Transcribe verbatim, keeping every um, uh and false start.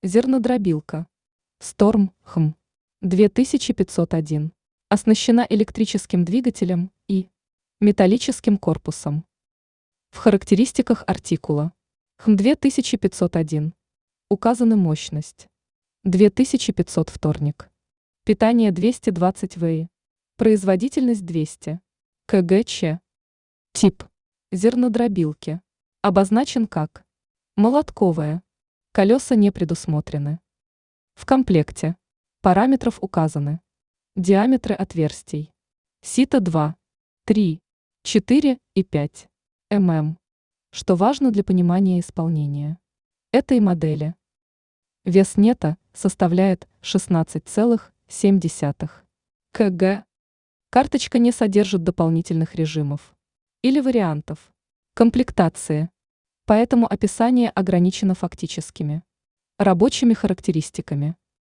Зернодробилка. Storm хм две тысячи пятьсот один. Оснащена электрическим двигателем и металлическим корпусом. В характеристиках артикула хм две тысячи пятьсот один указаны мощность две тысячи пятьсот вторник, питание двести двадцать ватт, производительность двести киловатт-часов. Тип зернодробилки обозначен как молотковая, колеса не предусмотрены. В комплекте параметров указаны: диаметры отверстий сито два, три, четыре и пять мм, что важно для понимания исполнения этой модели. Вес нета составляет шестнадцать целых семь десятых килограмма. Карточка не содержит дополнительных режимов или вариантов комплектации, поэтому описание ограничено фактическими рабочими характеристиками.